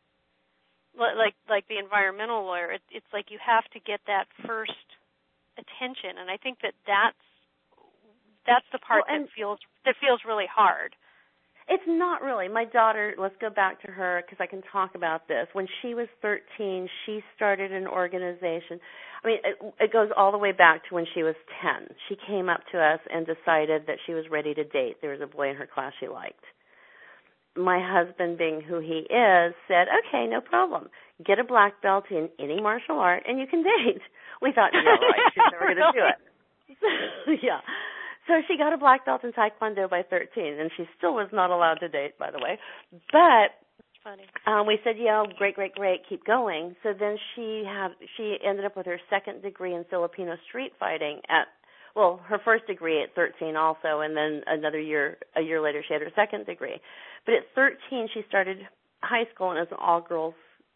like the environmental lawyer, it's like you have to get that first attention, and I think that's the part that feels really hard. It's not really. My daughter, let's go back to her because I can talk about this. When she was 13, she started an organization. I mean, it goes all the way back to when she was 10. She came up to us and decided that she was ready to date. There was a boy in her class she liked. My husband, being who he is, said, okay, no problem. Get a black belt in any martial art and you can date. We thought, yeah, right, she's never going to do it. Yeah. So she got a black belt in Taekwondo by 13, and she still was not allowed to date, by the way. But we said, yeah, great, keep going. So then she ended up with her second degree in Filipino street fighting her first degree at 13 also, and then a year later she had her second degree. But at 13 she started high school, and it was an all-girls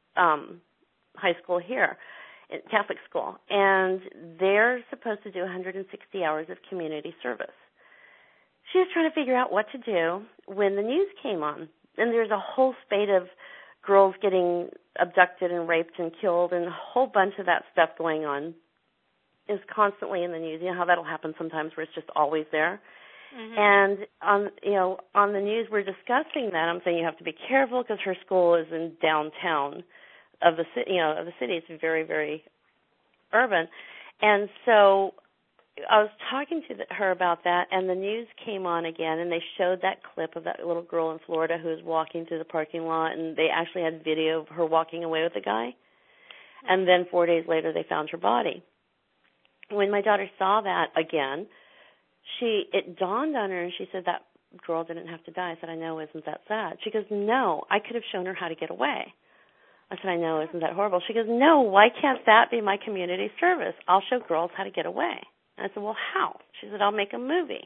high school here. Catholic school, and they're supposed to do 160 hours of community service. She was trying to figure out what to do when the news came on, and there's a whole spate of girls getting abducted and raped and killed, and a whole bunch of that stuff going on is constantly in the news. You know how that'll happen sometimes where it's just always there. Mm-hmm. And on the news we're discussing that. I'm saying you have to be careful because her school is in downtown of the city, of the city. It's very, very urban. And so I was talking to her about that, and the news came on again, and they showed that clip of that little girl in Florida who was walking through the parking lot, and they actually had video of her walking away with the guy. And then 4 days later, they found her body. When my daughter saw that again, it dawned on her, and she said, that girl didn't have to die. I said, I know, isn't that sad? She goes, no, I could have shown her how to get away. I said, I know, isn't that horrible? She goes, no, why can't that be my community service? I'll show girls how to get away. And I said, well, how? She said, I'll make a movie.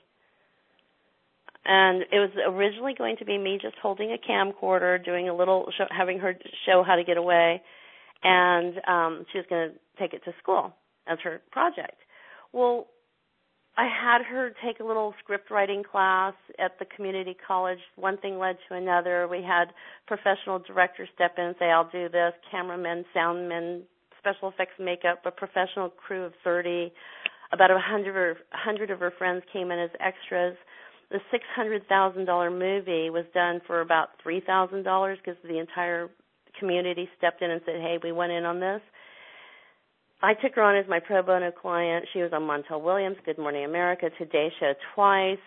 And it was originally going to be me just holding a camcorder, doing a little show, having her show how to get away, and she was going to take it to school as her project. Well, I had her take a little script writing class at the community college. One thing led to another. We had professional directors step in and say, I'll do this, cameramen, soundmen, special effects makeup, a professional crew of 30. About 100 of her friends came in as extras. The $600,000 movie was done for about $3,000 because the entire community stepped in and said, hey, we went in on this. I took her on as my pro bono client. She was on Montel Williams, Good Morning America, Today Show twice,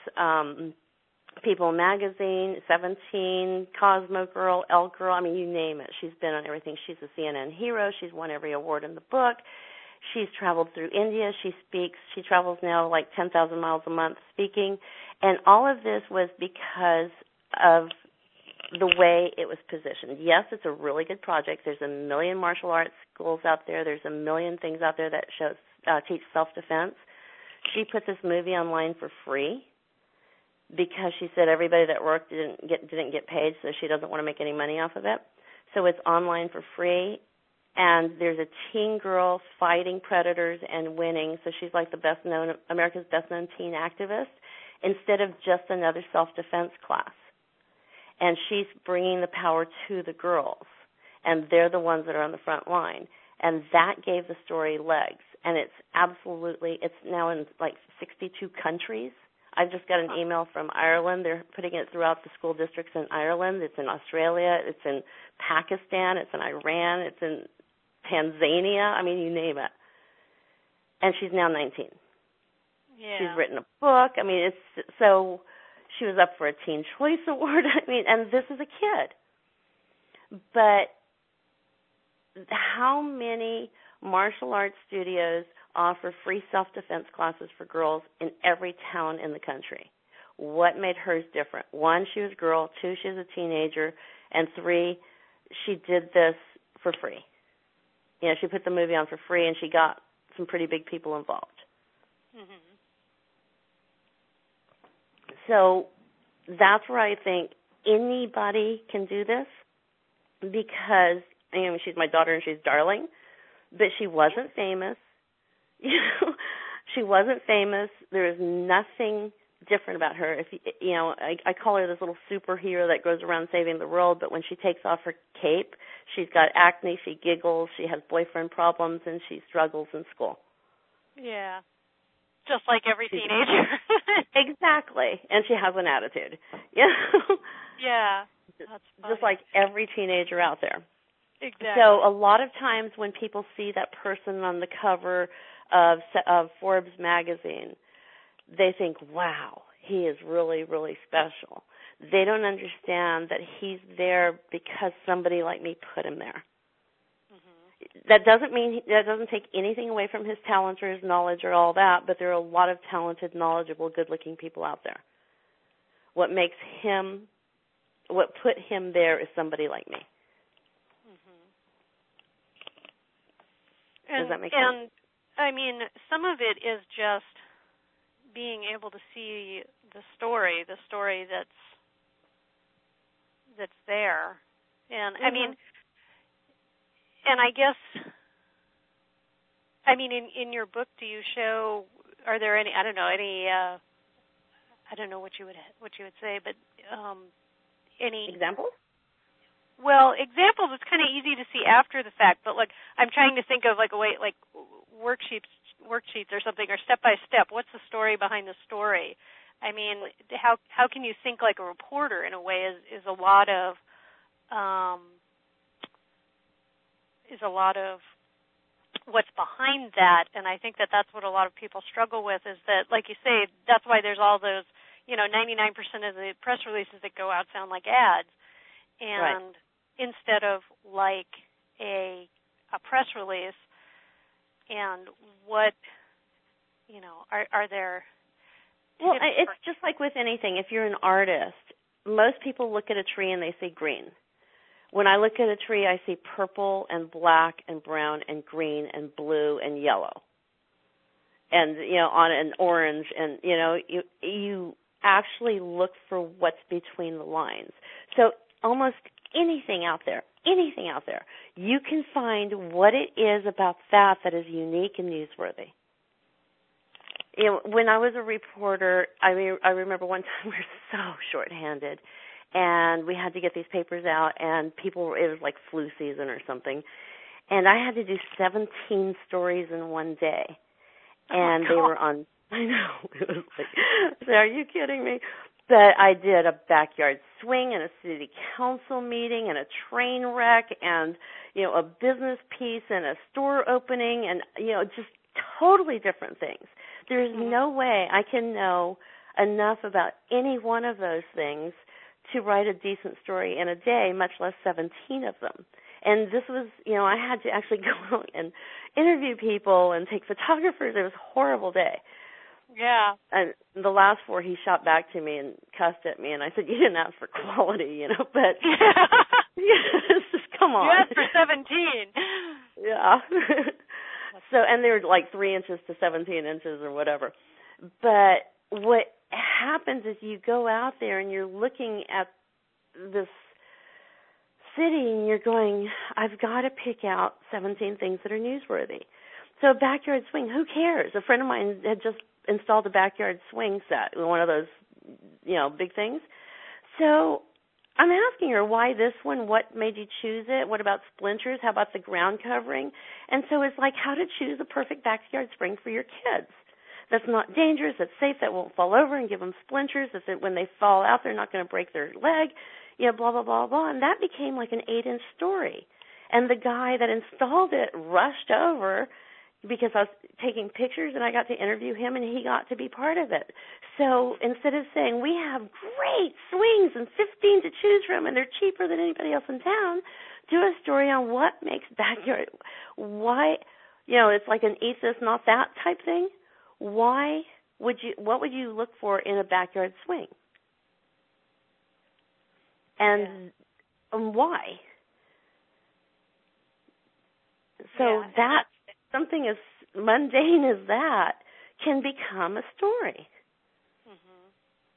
People Magazine, 17, Cosmo Girl, Elle Girl. I mean, you name it. She's been on everything. She's a CNN hero. She's won every award in the book. She's traveled through India. She speaks. She travels now like 10,000 miles a month speaking. And all of this was because of the way it was positioned. Yes, it's a really good project. There's a million martial arts schools out there. There's a million things out there that teach self-defense. She put this movie online for free because she said everybody that worked didn't get paid, so she doesn't want to make any money off of it. So it's online for free, and there's a teen girl fighting predators and winning. So she's like America's best-known teen activist, instead of just another self-defense class. And she's bringing the power to the girls, and they're the ones that are on the front line. And that gave the story legs. And it's now in like 62 countries. I just got an email from Ireland. They're putting it throughout the school districts in Ireland. It's in Australia. It's in Pakistan. It's in Iran. It's in Tanzania. I mean, you name it. And she's now 19. Yeah. She's written a book. I mean, it's so she was up for a Teen Choice Award. I mean, and this is a kid. But how many martial arts studios offer free self-defense classes for girls in every town in the country? What made hers different? 1, she was a girl. 2, she was a teenager. And 3, she did this for free. You know, she put the movie on for free, and she got some pretty big people involved. Mm-hmm. So that's where I think anybody can do this, because, you know, she's my daughter and she's darling, but she wasn't famous. You know, she wasn't famous. There is nothing different about her. If you know, I call her this little superhero that goes around saving the world, but when she takes off her cape, she's got acne, she giggles, she has boyfriend problems, and she struggles in school. Yeah. Just like every teenager. Exactly. And she has an attitude. You know? Yeah. That's funny. Just like every teenager out there. Exactly. So a lot of times when people see that person on the cover of Forbes magazine, they think, wow, he is really, really special. They don't understand that he's there because somebody like me put him there. Mm-hmm. That doesn't take anything away from his talents or his knowledge or all that, but there are a lot of talented, knowledgeable, good-looking people out there. What put him there is somebody like me. And, does that make sense? And, I mean, some of it is just being able to see the story that's there. And, I mean, and I guess, I mean, in your book, do you show, are there any, I don't know what you would say, but any examples? Well, examples, it's kind of easy to see after the fact, but like I'm trying to think of like a way, like worksheets or something, or step by step. What's the story behind the story? I mean, how can you think like a reporter in a way is a lot of what's behind that, and I think that's what a lot of people struggle with, is that, like you say, that's why there's all those, 99% of the press releases that go out sound like ads, and right. Instead of like a press release, and what, are there? Well, it's just like with anything. If you're an artist, most people look at a tree and they see green. When I look at a tree, I see purple and black and brown and green and blue and yellow, and on an orange, and you actually look for what's between the lines. So almost anything out there, you can find what it is about that is unique and newsworthy. When I was a reporter, I remember one time we were so shorthanded, and we had to get these papers out, and it was like flu season or something, and I had to do 17 stories in one day, and they were on, I know, it was like, are you kidding me? But I did a backyard swing and a city council meeting and a train wreck and, a business piece and a store opening and, just totally different things. There's no way I can know enough about any one of those things to write a decent story in a day, much less 17 of them. And this was, I had to actually go out and interview people and take photographers. It was a horrible day. Yeah. And the last 4, he shot back to me and cussed at me, and I said, you didn't ask for quality, but just come on. You asked for 17. Yeah. So, and they were like 3 inches to 17 inches or whatever. But what happens is you go out there and you're looking at this city and you're going, I've got to pick out 17 things that are newsworthy. So backyard swing, who cares? A friend of mine had just installed a backyard swing set, one of those, big things. So I'm asking her, why this one? What made you choose it? What about splinters? How about the ground covering? And so it's like how to choose a perfect backyard swing for your kids. that's not dangerous, that's safe, that won't fall over and give them splinters, that when they fall out they're not going to break their leg, blah, blah, blah, blah. And that became like an 8-inch story. And the guy that installed it rushed over because I was taking pictures and I got to interview him and he got to be part of it. So instead of saying, we have great swings and 15 to choose from and they're cheaper than anybody else in town, do a story on what makes backyard, why, it's like an eat this, not that type thing. What would you look for in a backyard swing? And why? So that something as mundane as that can become a story. Mm-hmm.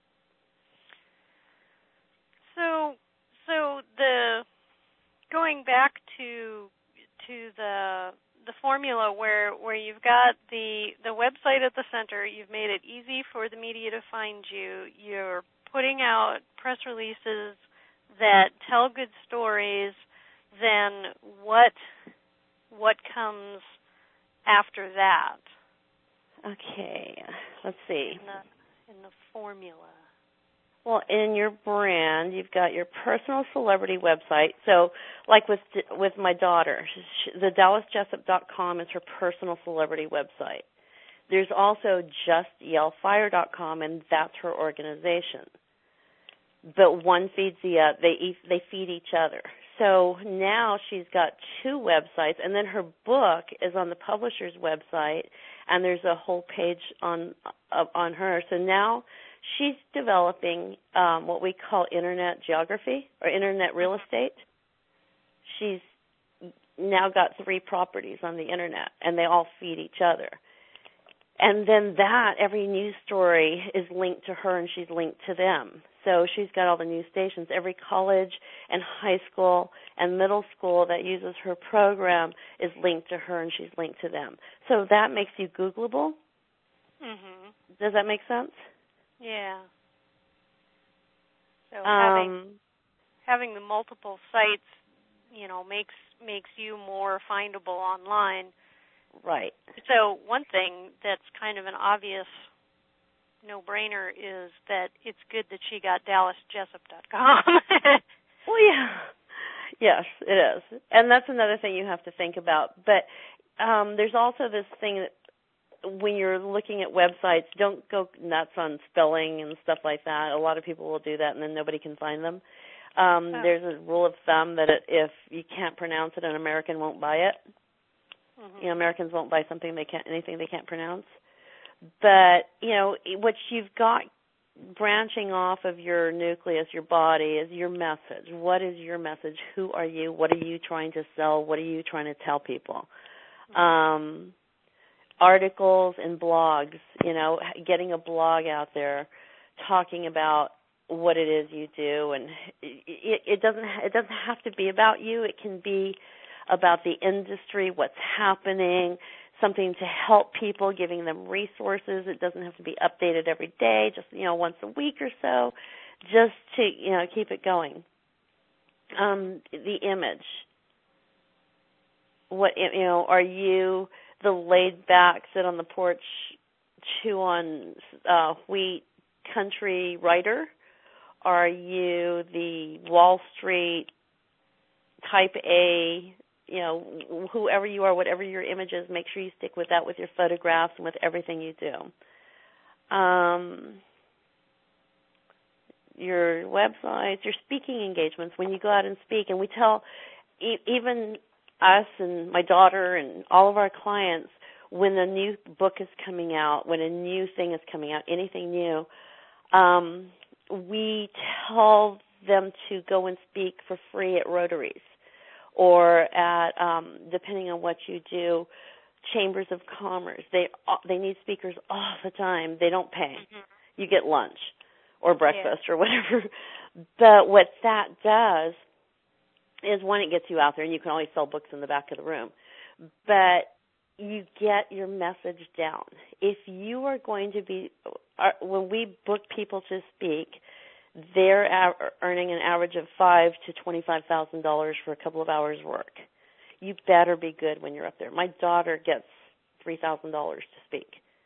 So the going back to the formula where you've got the website at the center, you've made it easy for the media to find you. You're putting out press releases that tell good stories. Then what comes after that? Okay, let's see. In the formula. Well, in your brand, you've got your personal celebrity website. So, like with my daughter, the DallasJessup.com is her personal celebrity website. There's also JustYellFire.com, and that's her organization. But one feeds the other. They feed each other. So now she's got 2 websites, and then her book is on the publisher's website, and there's a whole page on her. So now she's developing what we call internet geography or internet real estate. She's now got 3 properties on the internet, and they all feed each other. And then every news story is linked to her, and she's linked to them. So she's got all the news stations. Every college and high school and middle school that uses her program is linked to her, and she's linked to them. So that makes you Googleable. Mm-hmm. Does that make sense? Yeah. So having the multiple sites, makes you more findable online. Right. So one thing that's kind of an obvious no-brainer is that it's good that she got DallasJessup.com. Well, yeah. Yes, it is. And that's another thing you have to think about. But there's also this thing that when you're looking at websites, don't go nuts on spelling and stuff like that. A lot of people will do that, and then nobody can find them. There's a rule of thumb that if you can't pronounce it, an American won't buy it. Mm-hmm. Americans won't buy anything they can't pronounce. But, what you've got branching off of your nucleus, your body, is your message. What is your message? Who are you? What are you trying to sell? What are you trying to tell people? Articles and blogs, getting a blog out there talking about what it is you do. And it doesn't have to be about you. It can be about the industry, what's happening, something to help people, giving them resources. It doesn't have to be updated every day, just, once a week or so, just to, keep it going. The image. What, are you the laid back, sit on the porch, chew on wheat country writer? Are you the Wall Street type A, whoever you are, whatever your image is, make sure you stick with that with your photographs and with everything you do. Your websites, your speaking engagements, when you go out and speak, and we tell even us and my daughter and all of our clients when a new book is coming out, when a new thing is coming out, anything new, we tell them to go and speak for free at Rotaries or at, depending on what you do, chambers of commerce. They need speakers all the time. They don't pay. Mm-hmm. You get lunch or breakfast or whatever. But what that does is, one, it gets you out there, and you can always sell books in the back of the room. But you get your message down. If you are going to be, when we book people to speak, they're earning an average of $5,000 to $25,000 for a couple of hours' work. You better be good when you're up there. My daughter gets $3,000 to speak.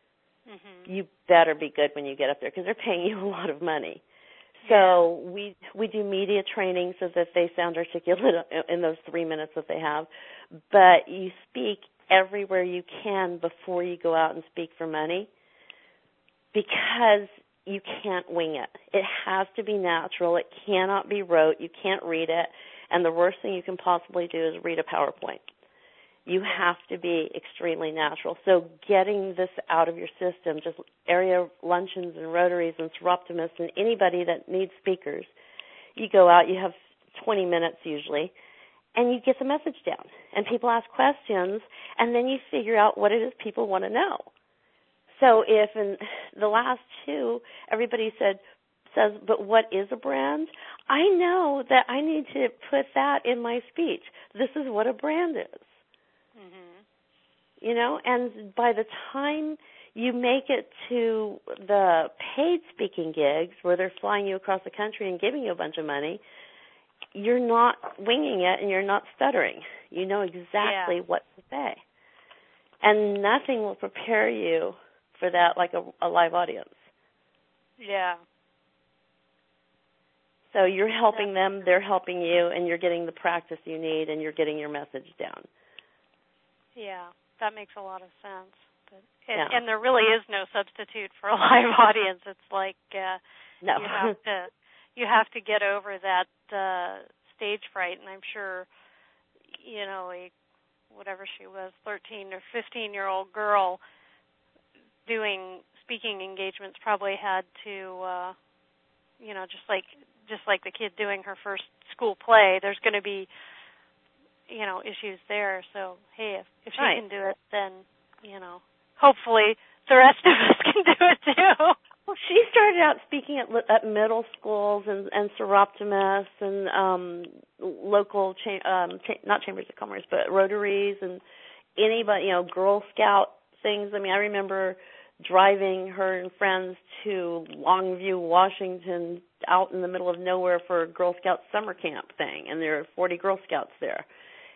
Mm-hmm. You better be good when you get up there because they're paying you a lot of money. So we do media training so that they sound articulate in those 3 minutes that they have. But you speak everywhere you can before you go out and speak for money because you can't wing it. It has to be natural. It cannot be rote. You can't read it. And the worst thing you can possibly do is read a PowerPoint. You have to be extremely natural. So getting this out of your system, just area luncheons and Rotaries and Seroptimists and anybody that needs speakers, you go out, you have 20 minutes usually, and you get the message down. And people ask questions, and then you figure out what it is people want to know. So if in the last two, everybody says, but what is a brand? I know that I need to put that in my speech. This is what a brand is. Mm-hmm. You know, and by the time you make it to the paid speaking gigs where they're flying you across the country and giving you a bunch of money, you're not winging it and you're not stuttering. You know exactly what to say. And nothing will prepare you for that like a live audience. Yeah. So you're helping them, they're helping you, and you're getting the practice you need and you're getting your message down. Yeah, that makes a lot of sense. And there really is no substitute for a live audience. It's like no. you have to get over that stage fright, and I'm sure, you know, whatever she was, 13 or 15-year-old girl doing speaking engagements probably had to, you know, just like the kid doing her first school play, there's going to be, you know, issues there. So, hey, if she can do it, then, you know, hopefully the rest of us can do it too. Well, she started out speaking at middle schools and Seroptimists and local, not chambers of commerce, but Rotaries and anybody, you know, Girl Scout things. I mean, I remember driving her and friends to Longview, Washington, out in the middle of nowhere for a Girl Scout summer camp thing, and there are 40 Girl Scouts there.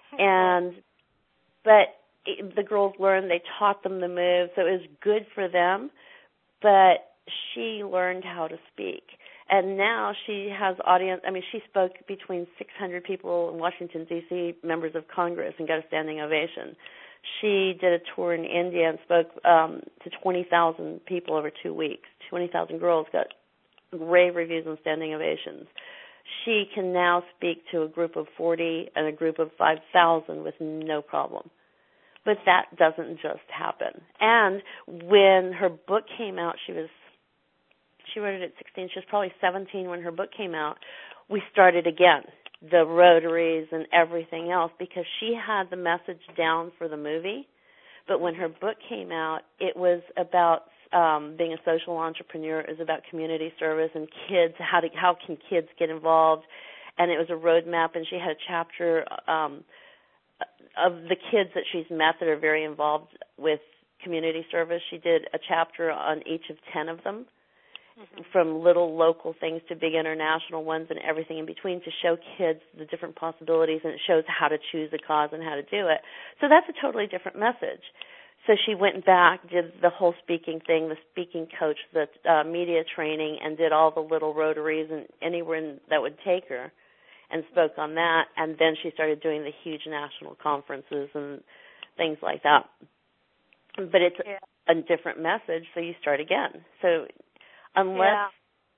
The girls learned, they taught them the moves, so it was good for them, but she learned how to speak. And now she has audience, I mean, she spoke between 600 people in Washington, D.C., members of Congress, and got a standing ovation. She did a tour in India and spoke to 20,000 people over 2 weeks. 20,000 girls got rave reviews and standing ovations. She can now speak to a group of 40 and a group of 5,000 with no problem. But that doesn't just happen. And when her book came out, she wrote it at 16. She was probably 17 when her book came out. We started again, the Rotaries and everything else, because she had the message down for the movie. But when her book came out, it was about being a social entrepreneur. It was about community service and kids, how can kids get involved. And it was a roadmap, and she had a chapter of the kids that she's met that are very involved with community service. She did a chapter on each of 10 of them, from little local things to big international ones and everything in between, to show kids the different possibilities, and it shows how to choose a cause and how to do it. So that's a totally different message. So she went back, did the whole speaking thing, the speaking coach, the media training, and did all the little Rotaries and anywhere that would take her, and spoke on that. And then she started doing the huge national conferences and things like that. But it's a different message, so you start again. So unless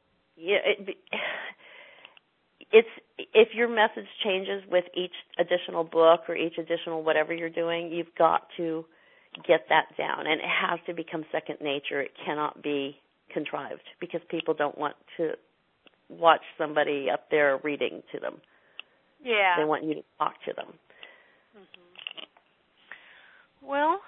it's if your message changes with each additional book or each additional whatever you're doing, you've got to get that down, and it has to become second nature. It cannot be contrived, because people don't want to watch somebody up there reading to them. Yeah. They want you to talk to them. Mm-hmm. Well,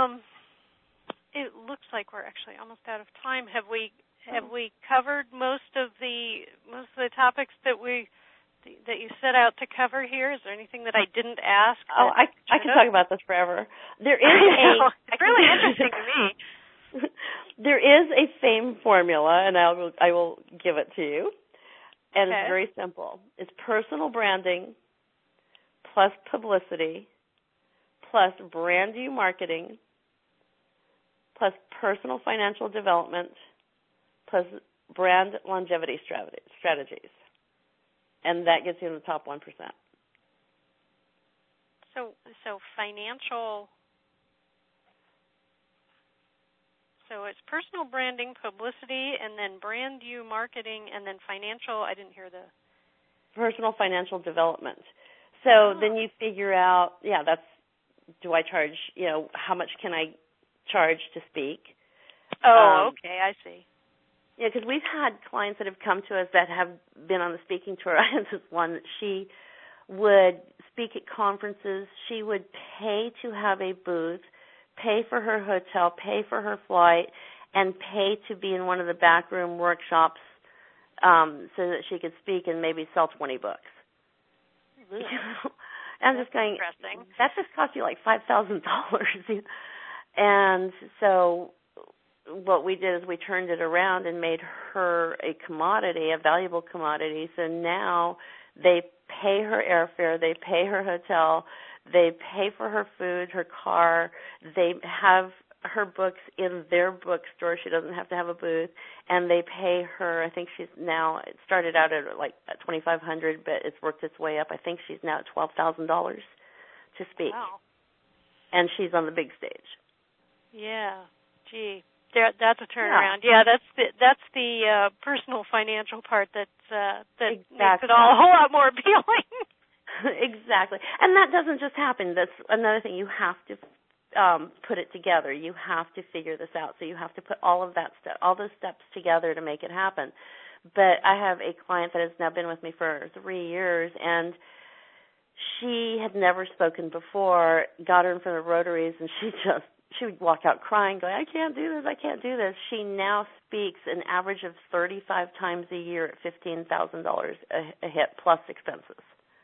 it looks like we're actually almost out of time. Have we covered most of the topics that you set out to cover here? Is there anything that I didn't ask? Oh, I can talk about this forever. There is it's really interesting to me. There is a fame formula, and I will give it to you. And it's very simple. It's personal branding plus publicity plus brand new marketing plus personal financial development, plus brand longevity strategies. And that gets you in the top 1%. So financial, so it's personal branding, publicity, and then brand you marketing, and then financial, I didn't hear the... Personal financial development. So then you figure out, do I charge, how much can I charge to speak? Oh, okay, I see. Yeah, because we've had clients that have come to us that have been on the speaking tour. I had this one that she would speak at conferences. She would pay to have a booth, pay for her hotel, pay for her flight, and pay to be in one of the backroom workshops so that she could speak and maybe sell 20 books. I'm just going, that just cost you like $5,000. And so what we did is we turned it around and made her a commodity, a valuable commodity. So now they pay her airfare, they pay her hotel, they pay for her food, her car, they have her books in their bookstore. She doesn't have to have a booth, and they pay her. I think she's now, it started out at like $2,500, but it's worked its way up. I think she's now at $12,000 to speak. Wow. And she's on the big stage. Yeah, gee, that's a turnaround. Yeah, that's the personal financial part that makes it all a whole lot more appealing. Exactly, and that doesn't just happen. That's another thing. You have to put it together. You have to figure this out. So you have to put all of that all those steps together to make it happen. But I have a client that has now been with me for 3 years, and she had never spoken before. Got her in front of Rotaries, and she would walk out crying, going, I can't do this. She now speaks an average of 35 times a year at $15,000 a hit plus expenses.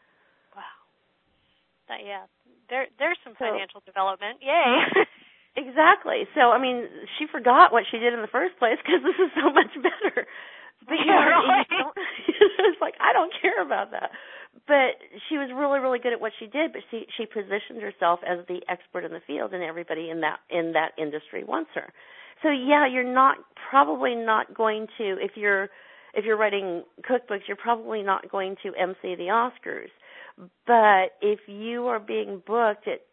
Wow. Yeah. There's some financial development. Yay. Exactly. So, I mean, she forgot what she did in the first place because this is so much better. But it's like, I don't care about that. But she was really, really good at what she did, but she positioned herself as the expert in the field, and everybody in that industry wants her. So, yeah, you're probably not going to, if you're writing cookbooks, you're probably not going to MC the Oscars. But if you are being booked at,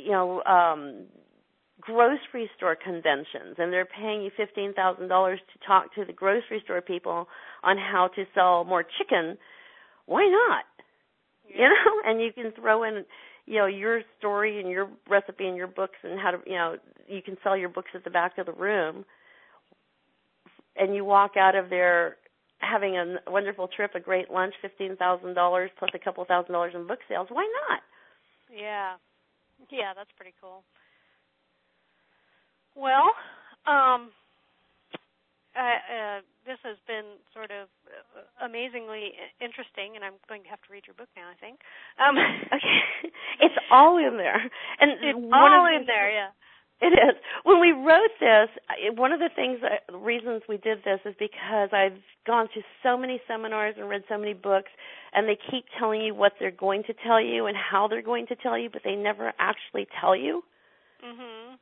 grocery store conventions, and they're paying you $15,000 to talk to the grocery store people on how to sell more chicken, why not? Yeah. And you can throw in, your story and your recipe and your books and how to, you can sell your books at the back of the room, and you walk out of there having a wonderful trip, a great lunch, $15,000 plus a couple $1,000s in book sales. Why not? Yeah. Yeah, that's pretty cool. Well, this has been sort of amazingly interesting, and I'm going to have to read your book now, I think. Okay. It's all in there. And it's all in there, yeah. It is. When we wrote this, one of the reasons we did this is because I've gone to so many seminars and read so many books, and they keep telling you what they're going to tell you and how they're going to tell you, but they never actually tell you. Mhm.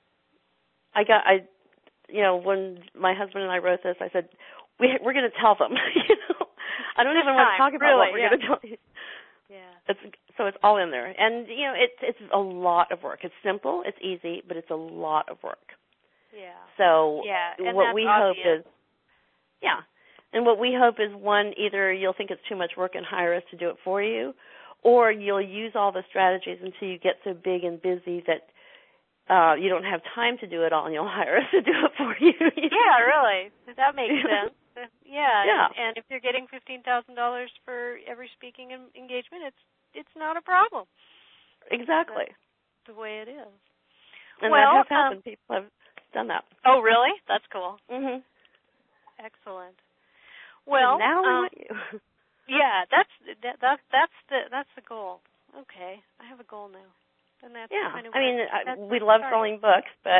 When my husband and I wrote this, I said, we're going to tell them. I don't even want to talk about what we're going to tell you. Yeah. So it's all in there. And, it's a lot of work. It's simple, it's easy, but it's a lot of work. Yeah. So and what we hope obvious. is, and what we hope is, one, either you'll think it's too much work and hire us to do it for you, or you'll use all the strategies until you get so big and busy that you don't have time to do it all, and you'll hire us to do it for you. Yeah, really. That makes sense. Yeah. And if you're getting $15,000 for every speaking engagement, it's not a problem. Exactly. That's the way it is. And that has happened. People have done that. Oh, really? That's cool. Mhm. Excellent. Well, now we want you. Yeah, that's the goal. Okay, I have a goal now. And that's kind of we love selling books, but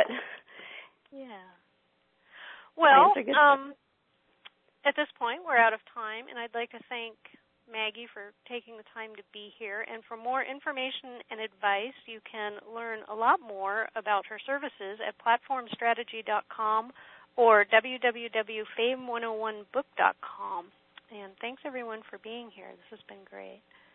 Well, at this point, we're out of time, and I'd like to thank Maggie, for taking the time to be here. And for more information and advice, you can learn a lot more about her services at platformstrategy.com or www.fame101book.com. And thanks, everyone, for being here. This has been great.